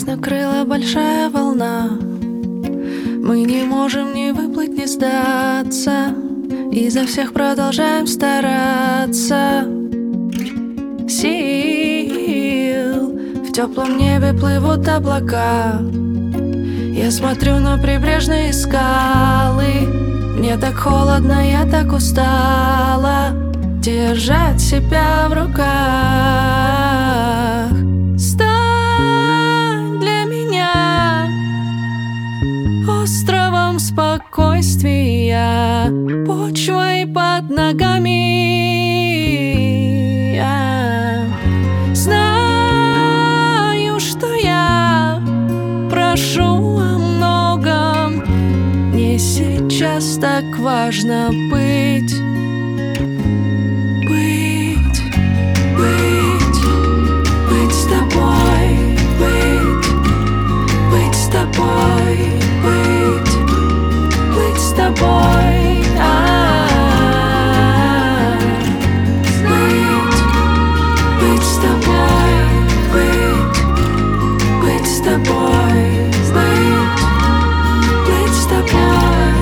Нас накрыла большая волна, мы не можем ни выплыть, ни сдаться, изо всех продолжаем стараться. Сил в теплом небе плывут облака. Я смотрю на прибрежные скалы. Мне так холодно, я так устала держать себя в руках. Стань для меня островом спокойствия, почвой под ногами. Я знаю, что я прошу о многом. Мне сейчас так важно быть. Быть с тобой, быть с тобой, быть с тобой, быть с тобой, быть с тобой, быть с тобой.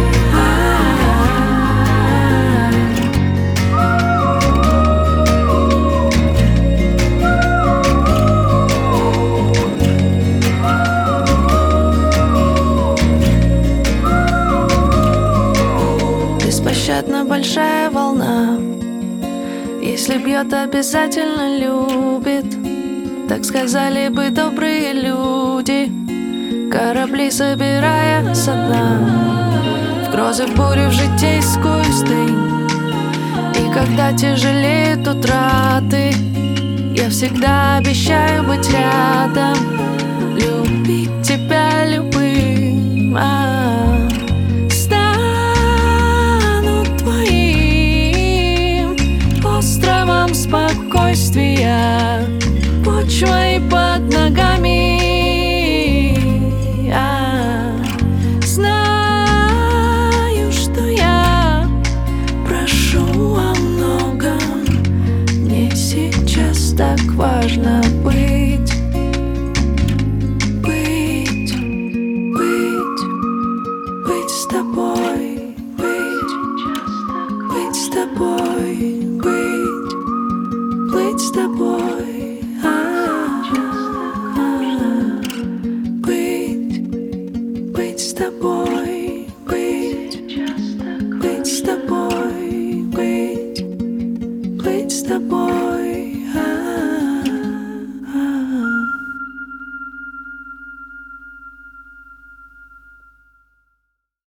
Беспощадно большая волна, если бьет, обязательно любит. Так сказали бы добрые люди, корабли собирая со дна, в грозы, в бурю, в житейскую стынь. И когда тяжелеют утраты, я всегда обещаю быть рядом, любить тебя любым. Островом спокойствия, почвой под ногами. Я знаю, что я прошу о многом. Мне сейчас так важно быть. Быть с тобой, быть с тобой, быть с тобой, быть с тобой, быть с тобой, быть с тобой.